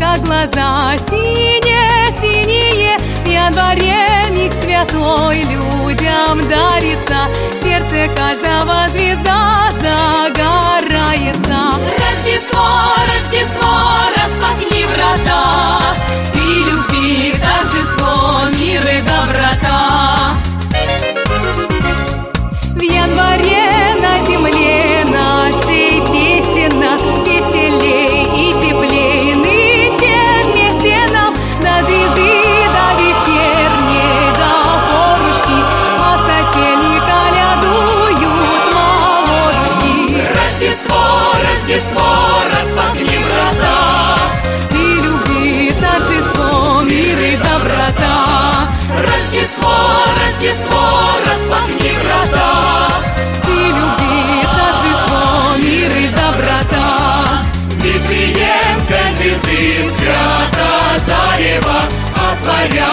как глаза синие-синие. В январе миг святой людям дарится, в сердце каждого звезда загорается. Рождество, Рождество, распахни врата, ты любви, торжество, мир и доброта. В январе на земле нашей песенно, веселей и теплей нынче вместе нам до звезды, до вечерней, до порушки по сочельника лядуют молодушки. Рождество, Рождество, распахни врата, ты любви, торжество, мир и доброта. Рождество, Рождество, распахни врата, ты любви, торжество, мир и доброта. Вифлеемской звезды свято зарево, отворяй